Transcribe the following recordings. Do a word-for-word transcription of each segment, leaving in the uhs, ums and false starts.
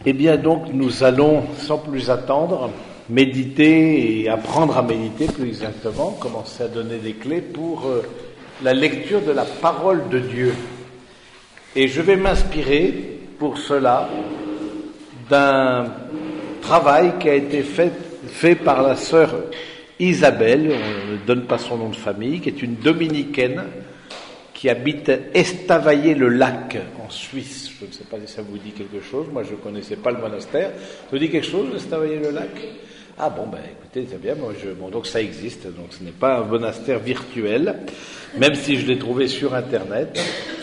Eh bien donc nous allons sans plus attendre méditer et apprendre à méditer plus exactement, commencer à donner des clés pour euh, la lecture de la parole de Dieu. Et je vais m'inspirer pour cela d'un travail qui a été fait, fait par la sœur Isabelle, on ne donne pas son nom de famille, qui est une dominicaine qui habite Estavayer-le-Lac en Suisse. Je ne sais pas si ça vous dit quelque chose, moi je ne connaissais pas le monastère. Ça vous dit quelque chose, Estavayer-le-Lac ? Ah bon, ben écoutez, c'est bien, moi je... bon, donc ça existe, donc ce n'est pas un monastère virtuel, même si je l'ai trouvé sur Internet.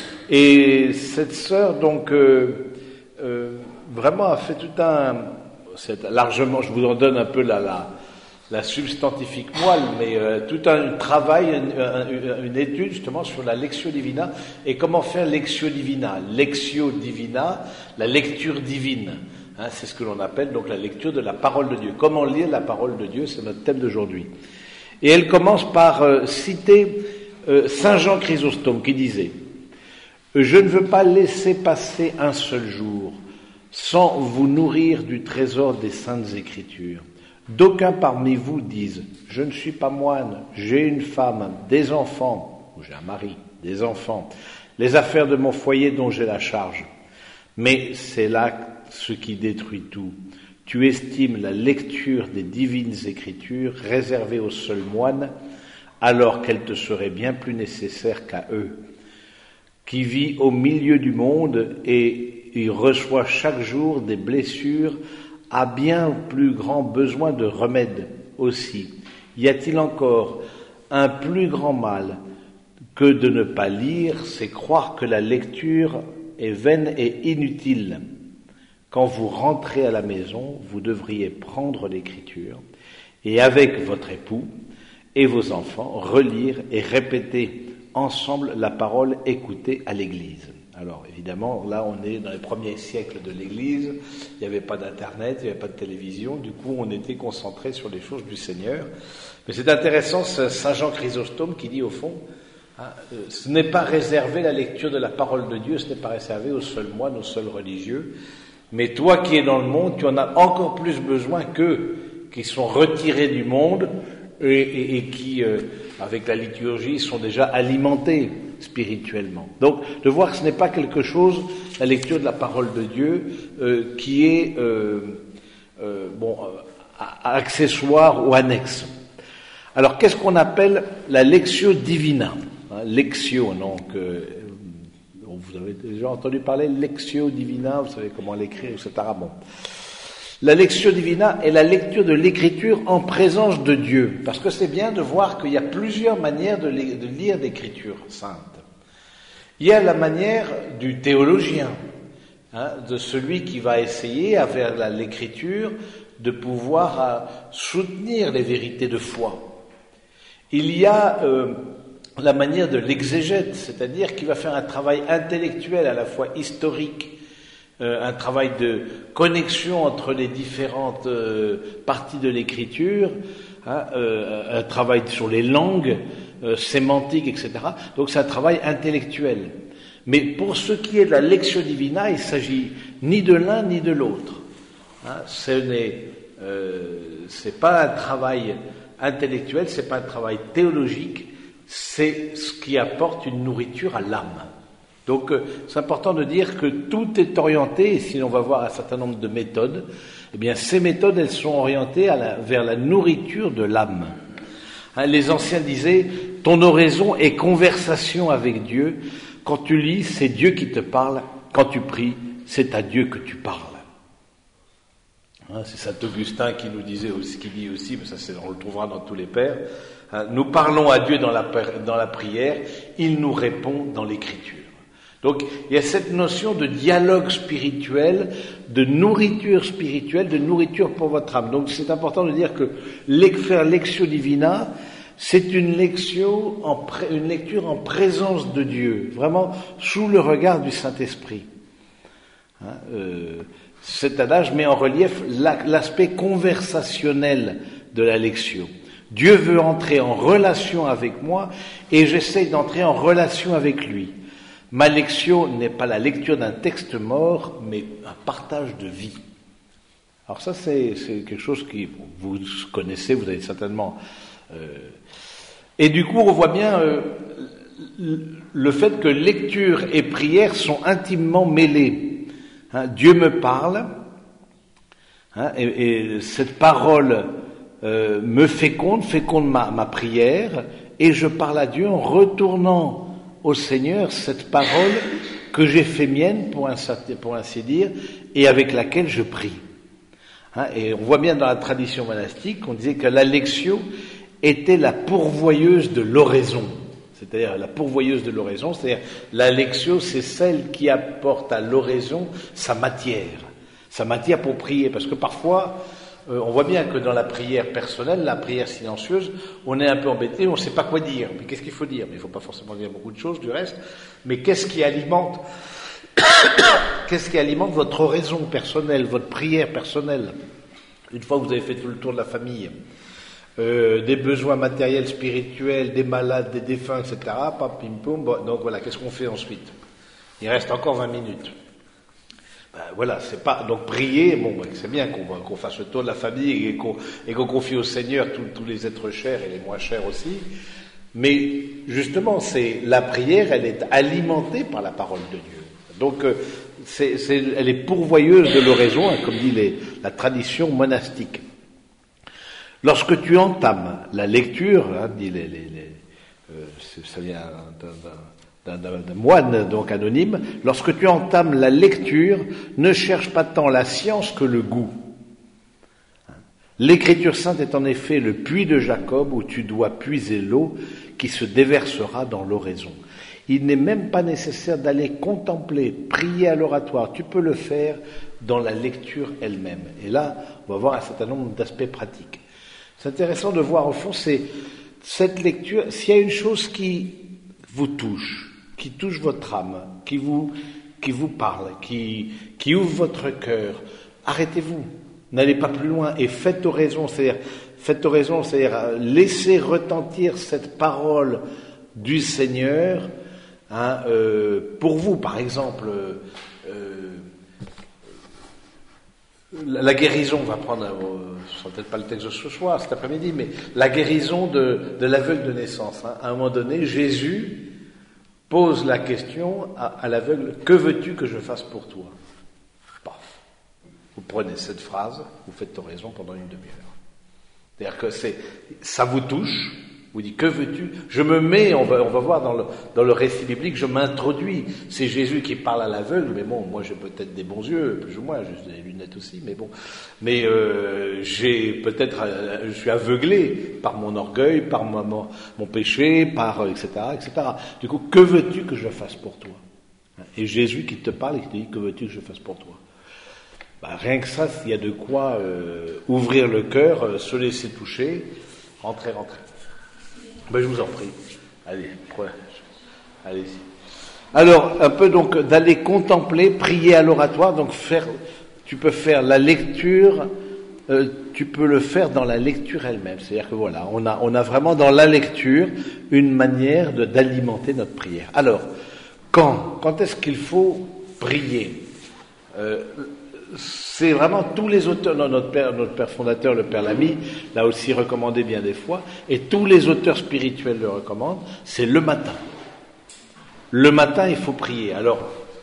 Et cette sœur, donc, euh, euh, vraiment a fait tout un... C'est largement, je vous en donne un peu la... la la substantifique moelle, mais euh, tout un travail, une, une étude justement sur la Lectio Divina et comment faire Lectio Divina. Lectio Divina, la lecture divine, hein, c'est ce que l'on appelle donc la lecture de la parole de Dieu. Comment lire la parole de Dieu, c'est notre thème d'aujourd'hui. Et elle commence par euh, citer euh, Saint Jean Chrysostome qui disait « Je ne veux pas laisser passer un seul jour sans vous nourrir du trésor des Saintes Écritures. D'aucuns parmi vous disent, je ne suis pas moine, j'ai une femme, des enfants, ou j'ai un mari, des enfants, les affaires de mon foyer dont j'ai la charge. Mais c'est là ce qui détruit tout. Tu estimes la lecture des divines écritures réservée aux seuls moines, alors qu'elle te serait bien plus nécessaire qu'à eux, qui vit au milieu du monde et y reçoit chaque jour des blessures a bien plus grand besoin de remède aussi. Y a-t-il encore un plus grand mal que de ne pas lire, c'est croire que la lecture est vaine et inutile. Quand vous rentrez à la maison, vous devriez prendre l'écriture et avec votre époux et vos enfants, relire et répéter ensemble la parole écoutée à l'église. Alors évidemment, là on est dans les premiers siècles de l'Église, il n'y avait pas d'internet, il n'y avait pas de télévision, du coup on était concentré sur les choses du Seigneur. Mais c'est intéressant, c'est Saint Jean Chrysostome qui dit au fond, hein, ce n'est pas réservé la lecture de la parole de Dieu, ce n'est pas réservé aux seuls moines, aux seuls religieux, mais toi qui es dans le monde, tu en as encore plus besoin qu'eux, qui sont retirés du monde et, et, et qui, euh, avec la liturgie, sont déjà alimentés spirituellement. Donc, de voir que ce n'est pas quelque chose, la lecture de la parole de Dieu, euh, qui est euh, euh, bon, euh, accessoire ou annexe. Alors, qu'est-ce qu'on appelle la Lectio Divina, hein, Lectio, donc, euh, vous avez déjà entendu parler Lectio Divina, vous savez comment l'écrire, et cetera. Bon. La Lectio Divina est la lecture de l'écriture en présence de Dieu, parce que c'est bien de voir qu'il y a plusieurs manières de, de lire l'écriture sainte. Il y a la manière du théologien, hein, de celui qui va essayer, à faire la, l'écriture, de pouvoir à, soutenir les vérités de foi. Il y a euh, la manière de l'exégète, c'est-à-dire qui va faire un travail intellectuel à la fois historique, euh, un travail de connexion entre les différentes euh, parties de l'écriture, hein, euh, un travail sur les langues, Euh, sémantique, et cetera. Donc c'est un travail intellectuel. Mais pour ce qui est de la Lectio Divina, il s'agit ni de l'un ni de l'autre. Hein, ce n'est euh, c'est pas un travail intellectuel, c'est pas un travail théologique, c'est ce qui apporte une nourriture à l'âme. Donc euh, c'est important de dire que tout est orienté, et si on va voir un certain nombre de méthodes, eh bien ces méthodes elles sont orientées à la, vers la nourriture de l'âme. Hein, les anciens disaient, ton oraison est conversation avec Dieu. Quand tu lis, c'est Dieu qui te parle. Quand tu pries, c'est à Dieu que tu parles. Hein, c'est saint Augustin qui nous disait aussi, qui dit aussi, mais ça c'est, on le trouvera dans tous les pères. Hein, nous parlons à Dieu dans la, dans la prière, il nous répond dans l'écriture. Donc il y a cette notion de dialogue spirituel, de nourriture spirituelle, de nourriture pour votre âme. Donc c'est important de dire que faire Lectio Divina, c'est une lecture en, pré, une lecture en présence de Dieu, vraiment sous le regard du Saint-Esprit. Hein, euh, cet adage met en relief la, l'aspect conversationnel de la lectio. Dieu veut entrer en relation avec moi et j'essaie d'entrer en relation avec lui. Ma lectio n'est pas la lecture d'un texte mort, mais un partage de vie. Alors ça, c'est, c'est quelque chose qui vous connaissez, vous avez certainement... Euh, et du coup, on voit bien euh, le fait que lecture et prière sont intimement mêlés. Hein, Dieu me parle, hein, et, et cette parole euh, me féconde, féconde ma, ma prière, et je parle à Dieu en retournant au Seigneur cette parole que j'ai fait mienne, pour ainsi, pour ainsi dire, et avec laquelle je prie. Hein, et on voit bien dans la tradition monastique qu'on disait que la lectio était la pourvoyeuse de l'oraison. C'est-à-dire la pourvoyeuse de l'oraison, c'est-à-dire la lectio, c'est celle qui apporte à l'oraison sa matière, sa matière pour prier. Parce que parfois, euh, on voit bien que dans la prière personnelle, la prière silencieuse, on est un peu embêté, on ne sait pas quoi dire. Mais qu'est-ce qu'il faut dire? Mais il ne faut pas forcément dire beaucoup de choses du reste. Mais qu'est-ce qui alimente Qu'est-ce qui alimente votre oraison personnelle, votre prière personnelle? Une fois que vous avez fait tout le tour de la famille, euh, des besoins matériels, spirituels, des malades, des défunts, et cetera. Pam, pim, poum. Bon, donc voilà, qu'est-ce qu'on fait ensuite? Il reste encore vingt minutes. Ben, voilà, c'est pas donc prier. Bon, ben, c'est bien qu'on, qu'on fasse le tour de la famille et qu'on, et qu'on confie au Seigneur tous, tous les êtres chers et les moins chers aussi. Mais justement, c'est la prière, elle est alimentée par la parole de Dieu. Donc, euh, c'est, c'est, elle est pourvoyeuse de l'oraison, hein, comme dit les, la tradition monastique. Lorsque tu entames la lecture, hein, dit les, les, les, euh, ça vient d'un, d'un, d'un, d'un moine donc anonyme, lorsque tu entames la lecture, ne cherche pas tant la science que le goût. L'écriture sainte est en effet le puits de Jacob où tu dois puiser l'eau qui se déversera dans l'oraison. Il n'est même pas nécessaire d'aller contempler, prier à l'oratoire. Tu peux le faire dans la lecture elle-même. Et là, on va voir un certain nombre d'aspects pratiques. C'est intéressant de voir, au fond, c'est cette lecture, s'il y a une chose qui vous touche, qui touche votre âme, qui vous, qui vous parle, qui, qui ouvre votre cœur, arrêtez-vous. N'allez pas plus loin et faites oraison, c'est-à-dire, faites oraison, c'est-à-dire, laissez retentir cette parole du Seigneur. Hein, euh, pour vous, par exemple, euh, la, la guérison, on va prendre, euh, ce sera peut-être pas le texte de ce soir, cet après-midi, mais la guérison de, de l'aveugle de naissance. Hein. À un moment donné, Jésus pose la question à, à l'aveugle, que veux-tu que je fasse pour toi? Paf. Vous prenez cette phrase, vous faites oraison pendant une demi-heure. C'est-à-dire que c'est, ça vous touche. Vous dites, que veux-tu? Je me mets, on va, on va voir dans le, dans le récit biblique, je m'introduis. C'est Jésus qui parle à l'aveugle, mais bon, moi j'ai peut-être des bons yeux, plus ou moins, j'ai des lunettes aussi, mais bon. Mais euh, j'ai peut-être, je suis aveuglé par mon orgueil, par mon, mon, mon péché, par et cetera, et cetera. Du coup, que veux-tu que je fasse pour toi? Et Jésus qui te parle, il te dit, que veux-tu que je fasse pour toi? Bah, rien que ça, il y a de quoi euh, ouvrir le cœur, euh, se laisser toucher, rentrer, rentrer. Ben, je vous en prie. Allez, ouais. Allez-y. Alors, un peu donc d'aller contempler, prier à l'oratoire, donc faire, tu peux faire la lecture, euh, tu peux le faire dans la lecture elle-même. C'est-à-dire que voilà, on a, on a vraiment dans la lecture une manière de, d'alimenter notre prière. Alors, quand, quand est-ce qu'il faut prier? euh, C'est vraiment tous les auteurs, non, notre père, notre père fondateur, le père Lamy, l'a aussi recommandé bien des fois, et tous les auteurs spirituels le recommandent, c'est le matin. Le matin, il faut prier. Alors,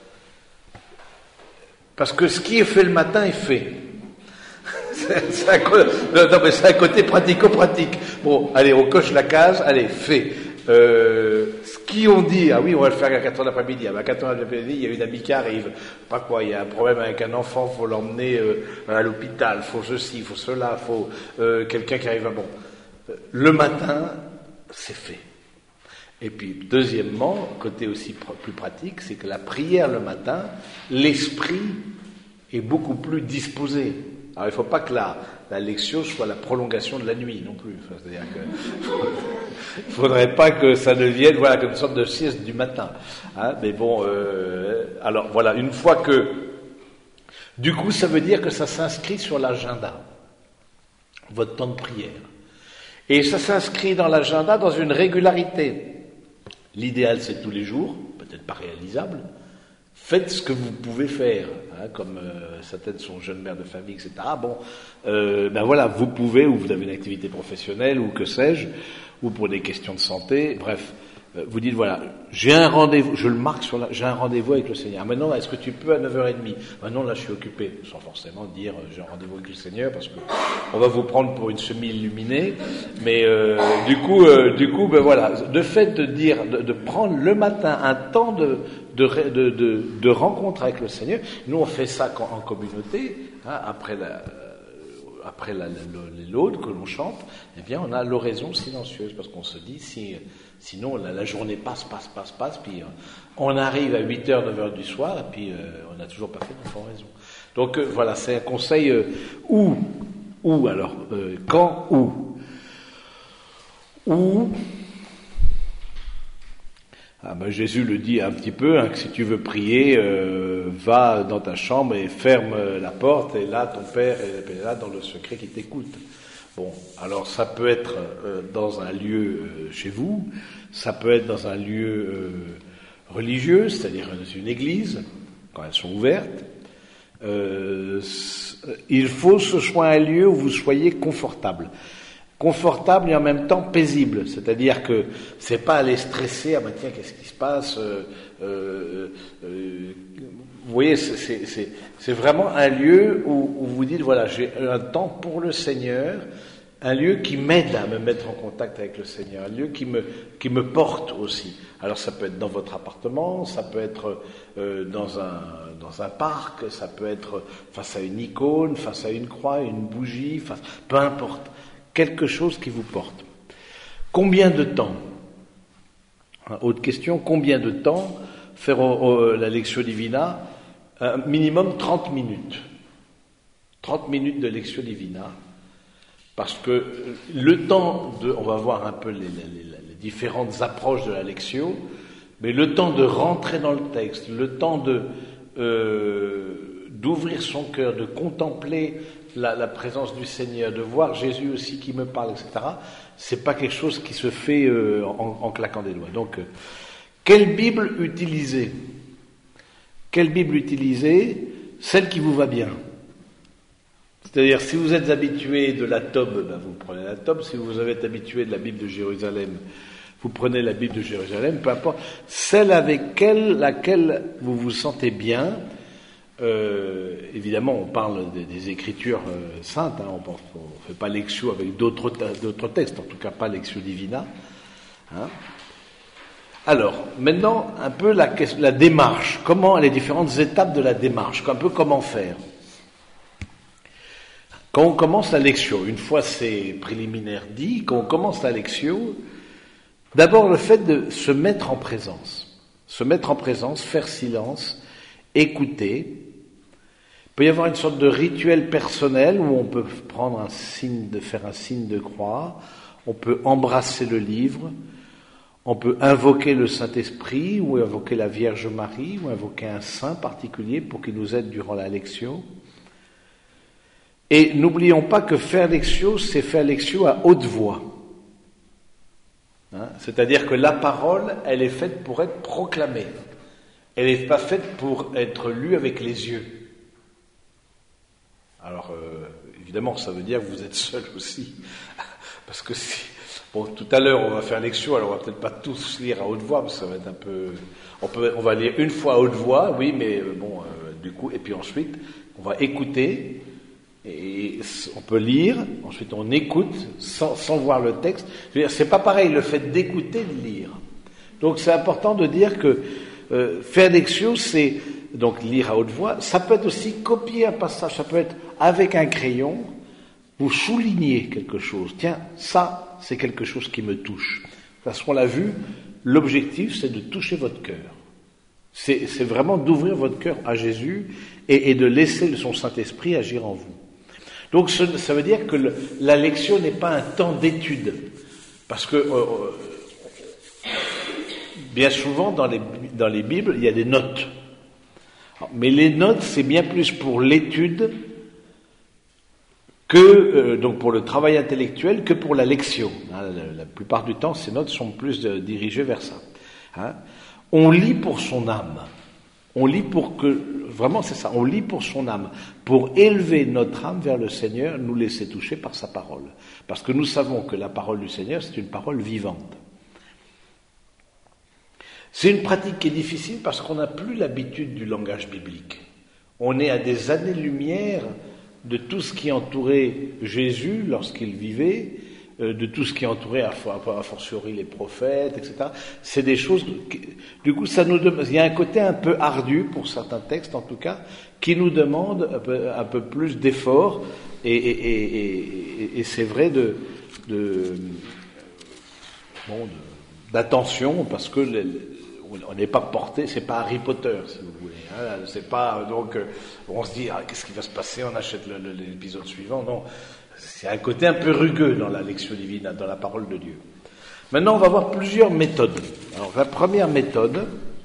parce que ce qui est fait le matin est fait. C'est, c'est, un, non, mais c'est un côté pratico-pratique. Bon, allez, on coche la case, allez, fait. Euh, ce qui on dit, ah oui, on va le faire à quatre heures de l'après-midi. À quatre heures de l'après-midi, il y a une amie qui arrive. Pas quoi, il y a un problème avec un enfant, faut l'emmener euh, à l'hôpital, faut ceci, faut cela, faut euh, quelqu'un qui arrive à bon. Le matin, c'est fait. Et puis, deuxièmement, côté aussi pr- plus pratique, c'est que la prière le matin, l'esprit est beaucoup plus disposé. Alors, il ne faut pas que la, la lecture soit la prolongation de la nuit non plus. Enfin, c'est-à-dire que il ne faudrait pas que ça devienne voilà, comme une sorte de sieste du matin. Hein, mais bon, euh, alors voilà, une fois que... Du coup, ça veut dire que ça s'inscrit sur l'agenda, votre temps de prière. Et ça s'inscrit dans l'agenda dans une régularité. L'idéal, c'est tous les jours, peut-être pas réalisable. Faites ce que vous pouvez faire, hein, comme euh, certaines sont jeunes mères de famille, et cetera. Bon, euh, ben voilà, vous pouvez, ou vous avez une activité professionnelle, ou que sais-je, ou pour des questions de santé, bref. Euh, vous dites, voilà, j'ai un rendez-vous, je le marque sur la, j'ai un rendez-vous avec le Seigneur. Maintenant, est-ce que tu peux à neuf heures trente? Maintenant, là, je suis occupé, sans forcément dire, euh, j'ai un rendez-vous avec le Seigneur, parce que on va vous prendre pour une semi-illuminée. Mais euh, du coup, euh, du coup, ben voilà, le fait de dire, de, de prendre le matin un temps de De, de, de, de rencontre avec le Seigneur. Nous, on fait ça quand, en communauté, hein, après la, après la, l'aude que l'on chante, eh bien, on a l'oraison silencieuse, parce qu'on se dit, si, sinon, la, la journée passe, passe, passe, passe, puis euh, on arrive à huit heures, neuf heures du soir, et puis euh, on n'a toujours pas fait notre oraison. Donc, euh, voilà, c'est un conseil euh, où, où, alors, euh, quand, où, où, Ah ben Jésus le dit un petit peu, hein, que si tu veux prier, euh, va dans ta chambre et ferme la porte, et là ton Père est là dans le secret qui t'écoute. Bon, alors ça peut être euh, dans un lieu euh, chez vous, ça peut être dans un lieu euh, religieux, c'est-à-dire dans une église, quand elles sont ouvertes. Euh, il faut que ce soit un lieu où vous soyez confortable. Confortable et en même temps paisible, c'est-à-dire que c'est pas aller stresser, ah ben tiens, qu'est-ce qui se passe, euh, euh, euh, vous voyez, c'est, c'est, c'est, c'est vraiment un lieu où, où vous dites, voilà, j'ai un temps pour le Seigneur, un lieu qui m'aide à me mettre en contact avec le Seigneur, un lieu qui me, qui me porte aussi. Alors ça peut être dans votre appartement, ça peut être euh, dans un, dans un parc, ça peut être face à une icône, face à une croix, une bougie, face, peu importe. Quelque chose qui vous porte. Combien de temps? Autre question, combien de temps faire euh, la Lectio Divina? Un minimum trente minutes. trente minutes de Lectio Divina. Parce que le temps de, on va voir un peu les, les, les différentes approches de la Lectio, mais le temps de rentrer dans le texte, le temps de euh, d'ouvrir son cœur, de contempler La, la présence du Seigneur, de voir Jésus aussi qui me parle, et cetera, c'est pas quelque chose qui se fait euh, en, en claquant des doigts. Donc, euh, quelle Bible utiliser? Quelle Bible utiliser? Celle qui vous va bien. C'est-à-dire, si vous êtes habitué de la Tobe, ben vous prenez la Tobe. Si vous êtes habitué de la Bible de Jérusalem, vous prenez la Bible de Jérusalem, peu importe. Celle avec quelle, laquelle vous vous sentez bien. Euh, évidemment, on parle des, des Écritures euh, saintes, hein, on ne fait pas Lectio avec d'autres, d'autres textes, en tout cas pas Lectio Divina. Hein. Alors, maintenant, un peu la, la démarche, comment, les différentes étapes de la démarche, un peu comment faire. Quand on commence la Lectio, une fois ces préliminaires dits, quand on commence la Lectio, d'abord le fait de se mettre en présence, se mettre en présence, faire silence, écouter. Il peut y avoir une sorte de rituel personnel où on peut prendre un signe, de faire un signe de croix, on peut embrasser le livre, on peut invoquer le Saint-Esprit ou invoquer la Vierge Marie ou invoquer un saint particulier pour qu'il nous aide durant la Lectio. Et n'oublions pas que faire Lectio, c'est faire Lectio à haute voix. Hein, c'est-à-dire que la parole, elle est faite pour être proclamée. Elle n'est pas faite pour être lue avec les yeux. Alors, euh, évidemment, ça veut dire que vous êtes seul aussi. Parce que si... Bon, tout à l'heure, on va faire Lectio, alors on va peut-être pas tous lire à haute voix, parce que ça va être un peu... On, peut, on va lire une fois à haute voix, oui, mais bon, euh, du coup, et puis ensuite, on va écouter, et on peut lire, ensuite on écoute, sans, sans voir le texte. Je veux dire, c'est pas pareil, le fait d'écouter, de lire. Donc, c'est important de dire que euh, faire Lectio, c'est... Donc lire à haute voix, ça peut être aussi copier un passage, ça peut être avec un crayon, vous soulignez quelque chose. Tiens, ça, c'est quelque chose qui me touche. Parce qu'on l'a vu, l'objectif, c'est de toucher votre cœur. C'est, c'est vraiment d'ouvrir votre cœur à Jésus et, et de laisser son Saint-Esprit agir en vous. Donc ce, ça veut dire que le, la Lectio n'est pas un temps d'étude. Parce que euh, bien souvent, dans les, dans les Bibles, il y a des notes. Mais les notes, c'est bien plus pour l'étude que euh, donc pour le travail intellectuel que pour la Lectio. Hein, la, la plupart du temps, ces notes sont plus de, dirigées vers ça. Hein. On lit pour son âme. On lit pour que, vraiment c'est ça, on lit pour son âme, pour élever notre âme vers le Seigneur, nous laisser toucher par sa parole. Parce que nous savons que la parole du Seigneur, c'est une parole vivante. C'est une pratique qui est difficile parce qu'on n'a plus l'habitude du langage biblique. On est à des années-lumière de tout ce qui entourait Jésus lorsqu'il vivait, de tout ce qui entourait a fortiori les prophètes, et cetera. C'est des choses, qui, du coup, ça nous demande, il y a un côté un peu ardu pour certains textes, en tout cas, qui nous demande un peu, un peu plus d'effort, et, et, et, et, et c'est vrai de, de, bon, de, d'attention, parce que le, on n'est pas porté, c'est pas Harry Potter, si vous voulez. Hein, c'est pas donc on se dit ah, qu'est-ce qui va se passer, on achète le, le, l'épisode suivant. Non. C'est un côté un peu rugueux dans la lecture divine, dans la parole de Dieu. Maintenant, on va voir plusieurs méthodes. Alors, la première méthode,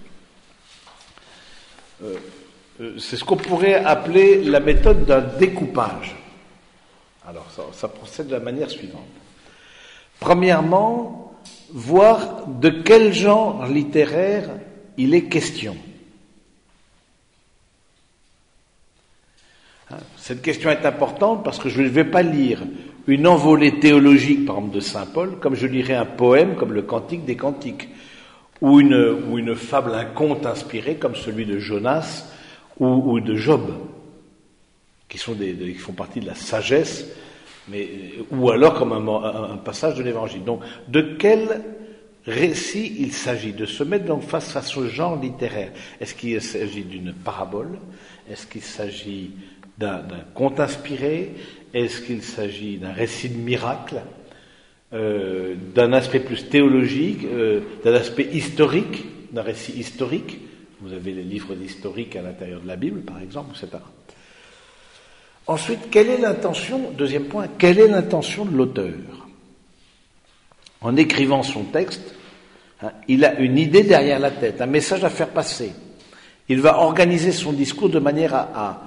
euh, euh, c'est ce qu'on pourrait appeler la méthode d'un découpage. Alors, ça, ça procède de la manière suivante. Premièrement, voir de quel genre littéraire il est question. Cette question est importante parce que je ne vais pas lire une envolée théologique, par exemple, de saint Paul, comme je lirais un poème comme le Cantique des Cantiques, ou une, ou une fable, un conte inspiré comme celui de Jonas ou, ou de Job, qui, sont des, des, qui font partie de la sagesse, mais, ou alors comme un, un, un passage de l'Évangile. Donc, de quel récit il s'agit? De se mettre donc face à ce genre littéraire. Est-ce qu'il s'agit d'une parabole? Est-ce qu'il s'agit D'un, d'un conte inspiré? Est-ce qu'il s'agit d'un récit de miracle, euh, d'un aspect plus théologique, euh, d'un aspect historique, d'un récit historique? Vous avez les livres d'historique à l'intérieur de la Bible, par exemple, et cetera. Ensuite, quelle est l'intention, deuxième point, quelle est l'intention de l'auteur? En écrivant son texte, hein, il a une idée derrière la tête, un message à faire passer. Il va organiser son discours de manière à, à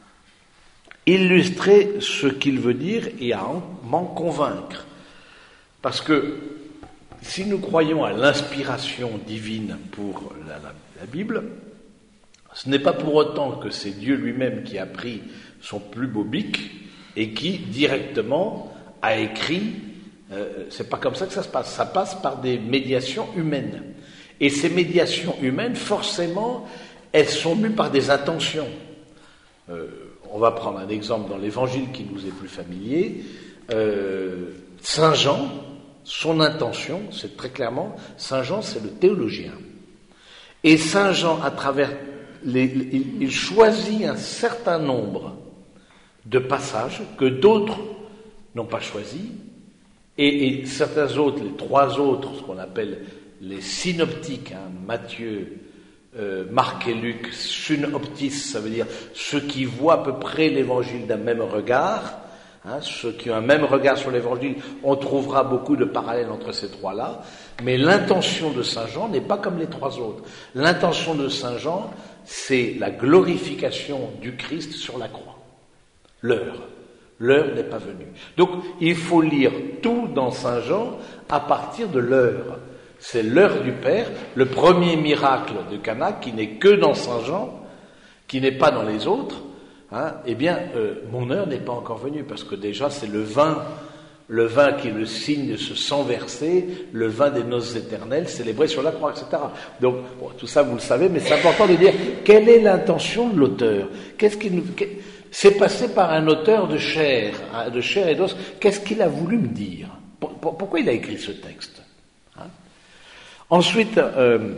illustrer ce qu'il veut dire et à m'en convaincre. Parce que si nous croyons à l'inspiration divine pour la, la, la Bible, ce n'est pas pour autant que c'est Dieu lui-même qui a pris son plus beau bic et qui directement a écrit. Euh, c'est pas comme ça que ça se passe. Ça passe par des médiations humaines. Et ces médiations humaines, forcément, elles sont mues par des intentions. Euh, On va prendre un exemple dans l'Évangile qui nous est plus familier. Euh, Saint Jean, son intention, c'est très clairement, Saint Jean, c'est le théologien. Et Saint Jean, à travers, les, les, il, il choisit un certain nombre de passages que d'autres n'ont pas choisis, et, et certains autres, les trois autres, ce qu'on appelle les synoptiques, hein, Matthieu, Euh, Marc et Luc, synoptis, ça veut dire ceux qui voient à peu près l'évangile d'un même regard, hein, ceux qui ont un même regard sur l'évangile, on trouvera beaucoup de parallèles entre ces trois-là, mais l'intention de Saint Jean n'est pas comme les trois autres. L'intention de Saint Jean, c'est la glorification du Christ sur la croix. L'heure. L'heure n'est pas venue. Donc, il faut lire tout dans Saint Jean à partir de l'heure. C'est l'heure du Père, le premier miracle de Cana, qui n'est que dans Saint Jean, qui n'est pas dans les autres. Hein, eh bien, euh, mon heure n'est pas encore venue, parce que déjà, c'est le vin, le vin qui est le signe de ce sang versé, le vin des noces éternelles, célébré sur la croix, et cetera. Donc, bon, tout ça, vous le savez, mais c'est important de dire quelle est l'intention de l'auteur. Qu'est-ce qu'il nous... C'est passé par un auteur de chair, de chair et d'os. Qu'est-ce qu'il a voulu me dire? Pourquoi il a écrit ce texte? Hein? Ensuite, euh,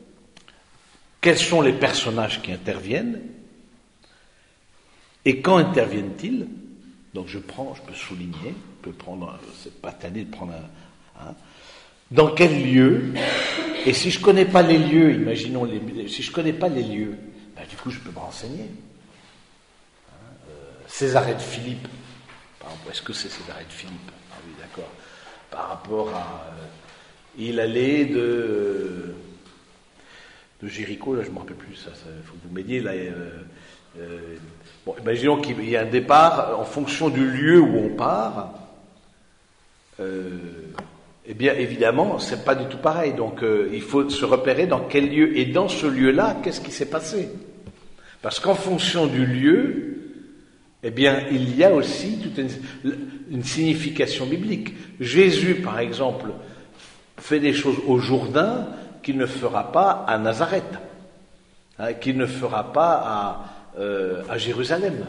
quels sont les personnages qui interviennent et quand interviennent-ils? Donc je prends, je peux souligner, je peux prendre, c'est pas tanné de prendre un, hein, dans quel lieu? Et si je connais pas les lieux, imaginons les, si je connais pas les lieux, ben du coup je peux me renseigner. Hein, euh, Césarée de Philippe, par exemple, est-ce que c'est Césarée de Philippe? Ah oui, d'accord. Par rapport à euh, il allait de, de Jéricho, là je ne me rappelle plus, ça, il faut que vous m'aidiez, là, euh, euh, bon, imaginons qu'il y a un départ, en fonction du lieu où on part, euh, Eh bien, évidemment, c'est pas du tout pareil. Donc, euh, il faut se repérer dans quel lieu. Et dans ce lieu-là, qu'est-ce qui s'est passé? Parce qu'en fonction du lieu, eh bien, il y a aussi toute une, une signification biblique. Jésus, par exemple, fait des choses au Jourdain qu'il ne fera pas à Nazareth, hein, qu'il ne fera pas à, euh, à Jérusalem.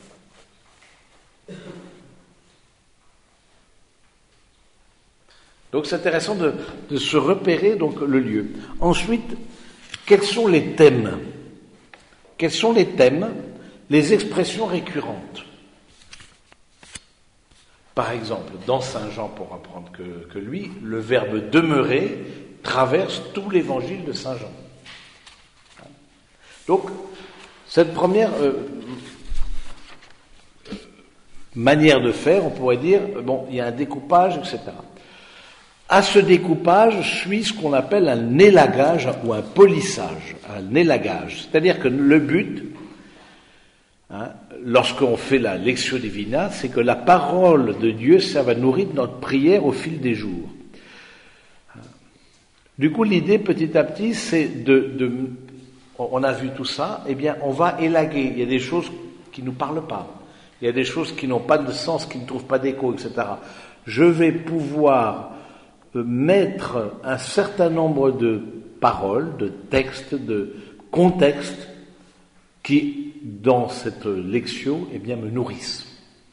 Donc c'est intéressant de, de se repérer donc le lieu. Ensuite, quels sont les thèmes? Quels sont les thèmes, les expressions récurrentes? Par exemple, dans Saint Jean, pour apprendre que, que lui, le verbe demeurer traverse tout l'évangile de Saint Jean. Donc, cette première euh, manière de faire, on pourrait dire, bon, il y a un découpage, et cetera. À ce découpage suit ce qu'on appelle un élagage ou un polissage, un élagage. C'est-à-dire que le but, hein, lorsqu'on fait la Lectio Divina, c'est que la parole de Dieu serve à nourrir notre prière au fil des jours. Du coup, l'idée, petit à petit, c'est de, de... On a vu tout ça, eh bien, on va élaguer. Il y a des choses qui ne nous parlent pas. Il y a des choses qui n'ont pas de sens, qui ne trouvent pas d'écho, et cetera. Je vais pouvoir mettre un certain nombre de paroles, de textes, de contextes qui, dans cette lectio, eh bien, me nourrissent.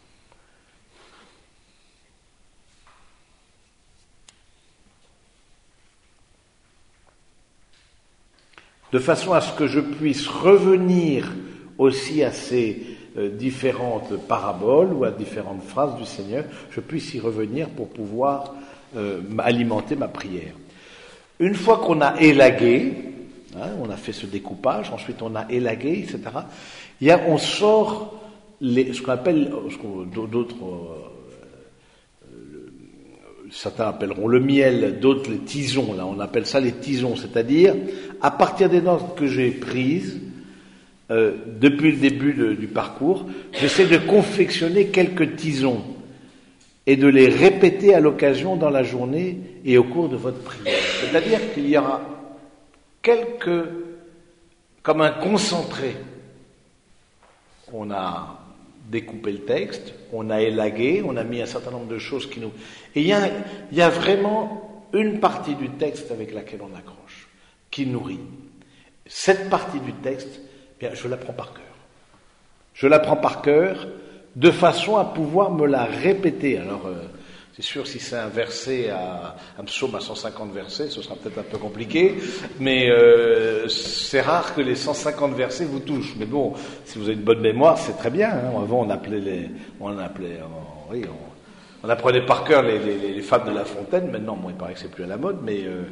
De façon à ce que je puisse revenir aussi à ces euh, différentes paraboles ou à différentes phrases du Seigneur, je puisse y revenir pour pouvoir euh, alimenter ma prière. Une fois qu'on a élagué, hein, on a fait ce découpage, ensuite on a élagué, et cetera, il y a, on sort les, ce qu'on appelle, ce qu'on, d'autres, euh, certains appelleront le miel, d'autres les tisons, là on appelle ça les tisons, c'est-à-dire à partir des notes que j'ai prises euh, depuis le début de, du parcours, j'essaie de confectionner quelques tisons et de les répéter à l'occasion dans la journée et au cours de votre prière. C'est-à-dire qu'il y aura quelques, comme un concentré. On a découpé le texte, on a élagué, on a mis un certain nombre de choses qui nous... Et il y a, il y a vraiment une partie du texte avec laquelle on accroche, qui nourrit. Cette partie du texte, bien, je la prends par cœur. Je la prends par cœur de façon à pouvoir me la répéter. Alors, euh, c'est sûr, si c'est un verset, à, un psaume à cent cinquante versets, ce sera peut-être un peu compliqué, mais euh, c'est rare que les cent cinquante versets vous touchent. Mais bon, si vous avez une bonne mémoire, c'est très bien. Hein. Avant, on appelait les... On appelait... On, oui, on, on apprenait par cœur les, les, les femmes de La Fontaine. Maintenant, bon, il paraît que c'est plus à la mode, mais... Euh,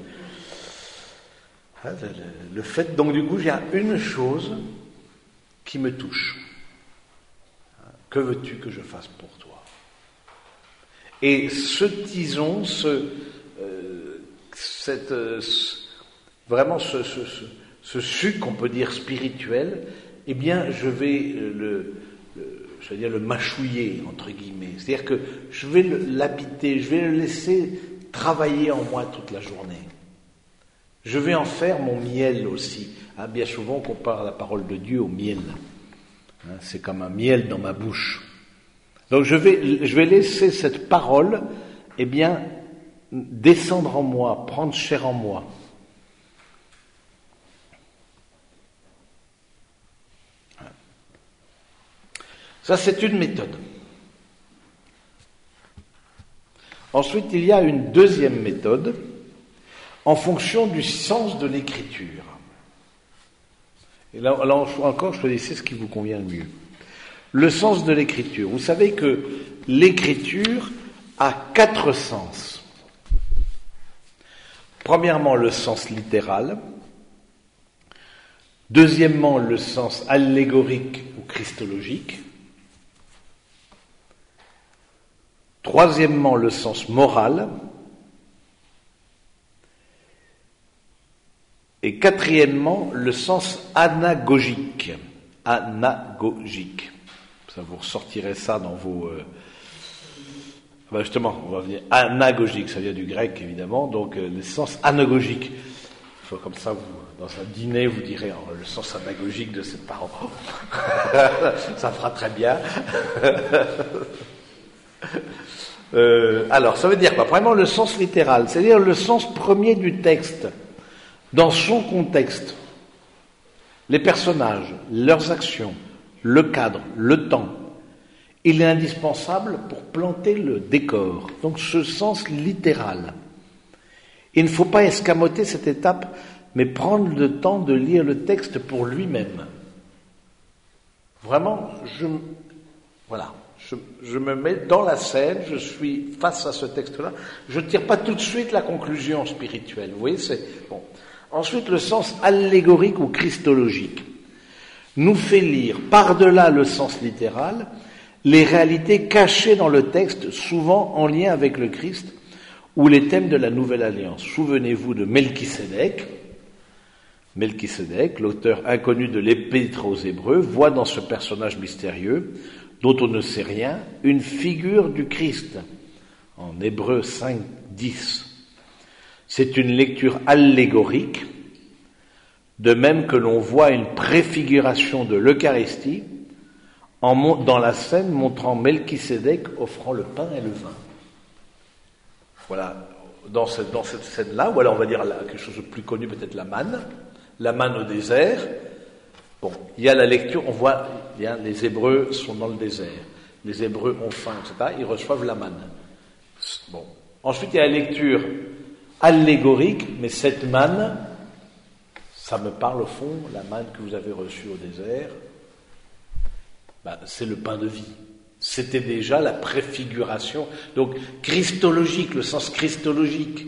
le, le fait... Donc, du coup, il y a une chose qui me touche. Que veux-tu que je fasse pour toi? Et ce tison, ce, euh, cette, euh, ce, vraiment ce, ce, ce, ce sucre, on peut dire spirituel, eh bien, je vais le, le, je vais dire le mâchouiller entre guillemets. C'est-à-dire que je vais l'habiter, je vais le laisser travailler en moi toute la journée. Je vais en faire mon miel aussi. Hein, bien souvent, on compare la parole de Dieu au miel. Hein, c'est comme un miel dans ma bouche. Donc je vais, je vais laisser cette parole, eh bien, descendre en moi, prendre chair en moi. Ça, c'est une méthode. Ensuite, il y a une deuxième méthode, en fonction du sens de l'écriture. Et là, là encore, choisissez ce qui vous convient le mieux. Le sens de l'écriture. Vous savez que l'écriture a quatre sens. Premièrement, le sens littéral. Deuxièmement, le sens allégorique ou christologique. Troisièmement, le sens moral. Et quatrièmement, le sens anagogique. Anagogique. Ça, vous ressortirez ça dans vos, euh, Ben justement, on va venir anagogique, ça vient du grec évidemment, donc euh, le sens anagogique. Il faut comme ça, vous, dans un dîner, vous direz oh, le sens anagogique de cette parole. Ça fera très bien. euh, alors, ça veut dire quoi? Vraiment le sens littéral, c'est-à-dire le sens premier du texte, dans son contexte. Les personnages, leurs actions, le cadre, le temps. Il est indispensable pour planter le décor. Donc ce sens littéral. Il ne faut pas escamoter cette étape, mais prendre le temps de lire le texte pour lui-même. Vraiment, je, voilà, je, je me mets dans la scène, je suis face à ce texte-là. Je ne tire pas tout de suite la conclusion spirituelle. Vous voyez, c'est bon. Ensuite, le sens allégorique ou christologique nous fait lire, par-delà le sens littéral, les réalités cachées dans le texte, souvent en lien avec le Christ, ou les thèmes de la Nouvelle Alliance. Souvenez-vous de Melchisédek. Melchisédek, l'auteur inconnu de l'Épître aux Hébreux, voit dans ce personnage mystérieux, dont on ne sait rien, une figure du Christ. En Hébreux cinq, dix. C'est une lecture allégorique, de même que l'on voit une préfiguration de l'Eucharistie, En, dans la scène montrant Melchisédek offrant le pain et le vin. Voilà, dans cette, dans cette scène-là, ou alors on va dire quelque chose de plus connu, peut-être la manne, la manne au désert. Bon, il y a la lecture, on voit, bien, les Hébreux sont dans le désert, les Hébreux ont faim, et cetera, ils reçoivent la manne. Bon, ensuite il y a la lecture allégorique, mais cette manne, ça me parle au fond, la manne que vous avez reçue au désert, ben, c'est le pain de vie. C'était déjà la préfiguration, donc christologique, le sens christologique.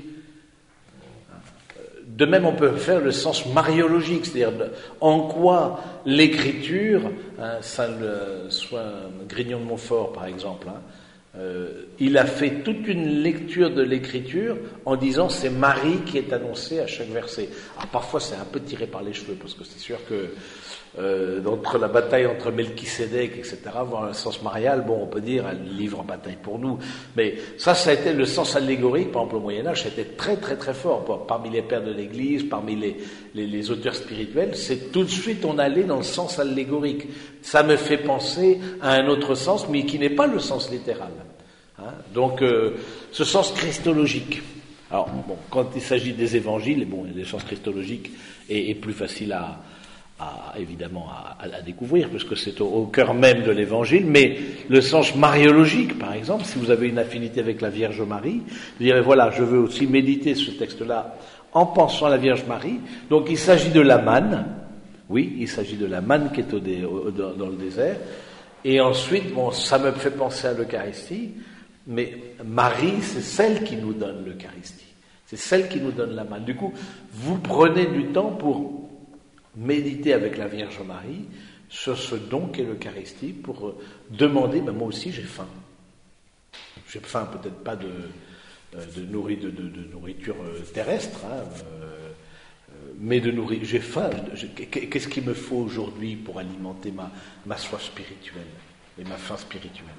De même, on peut faire le sens mariologique, c'est-à-dire en quoi l'écriture, hein, Saint Soin Grignon de Montfort par exemple, hein, euh, il a fait toute une lecture de l'écriture en disant c'est Marie qui est annoncée à chaque verset. Alors parfois c'est un peu tiré par les cheveux parce que c'est sûr que Euh, entre la bataille entre Melchisédek, et cetera, voir le sens marial, bon, on peut dire un livre en bataille pour nous, mais ça, ça a été le sens allégorique, par exemple au Moyen-Âge, ça a été très très très fort, parmi les pères de l'Église, parmi les, les, les auteurs spirituels, c'est tout de suite on allait dans le sens allégorique. Ça me fait penser à un autre sens, mais qui n'est pas le sens littéral. Hein, donc, euh, ce sens christologique. Alors, bon, quand il s'agit des évangiles, bon, le sens christologique est, est plus facile à À, évidemment à, à, à découvrir, parce que c'est au, au cœur même de l'évangile, mais le sens mariologique, par exemple, si vous avez une affinité avec la Vierge Marie, vous direz, voilà, je veux aussi méditer ce texte-là en pensant à la Vierge Marie, donc il s'agit de la manne, oui, il s'agit de la manne qui est au dé, au, dans, dans le désert, et ensuite, bon, ça me fait penser à l'Eucharistie, mais Marie, c'est celle qui nous donne l'Eucharistie, c'est celle qui nous donne la manne. Du coup, vous prenez du temps pour méditer avec la Vierge Marie sur ce don qu'est l'Eucharistie pour demander, ben moi aussi j'ai faim. J'ai faim peut-être pas de, de, nourri, de, de, de nourriture terrestre, hein, euh, mais de nourriture. J'ai faim. Qu'est-ce qu'il me faut aujourd'hui pour alimenter ma, ma soif spirituelle et ma faim spirituelle?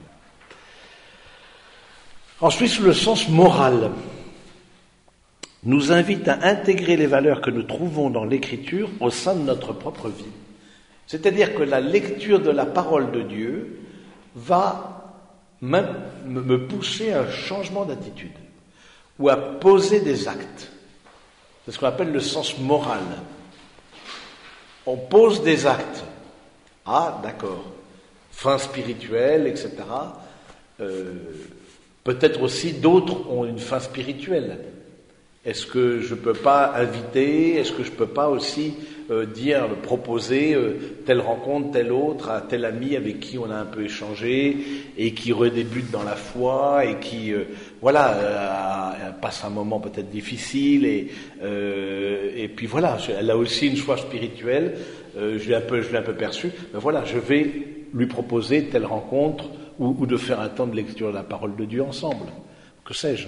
Ensuite, le sens moral nous invite à intégrer les valeurs que nous trouvons dans l'Écriture au sein de notre propre vie. C'est-à-dire que la lecture de la parole de Dieu va même me pousser à un changement d'attitude ou à poser des actes. C'est ce qu'on appelle le sens moral. On pose des actes. Ah, d'accord. Fin spirituelle, et cetera. Euh, peut-être aussi d'autres ont une fin spirituelle. Est-ce que je ne peux pas inviter, est-ce que je ne peux pas aussi euh, dire, proposer euh, telle rencontre, telle autre, à tel ami avec qui on a un peu échangé et qui redébute dans la foi et qui, euh, voilà, euh, passe un moment peut-être difficile et, euh, et puis voilà, elle a aussi une foi spirituelle, euh, je l'ai un peu, je l'ai un peu perçu, mais voilà, je vais lui proposer telle rencontre ou, ou de faire un temps de lecture de la parole de Dieu ensemble, que sais-je.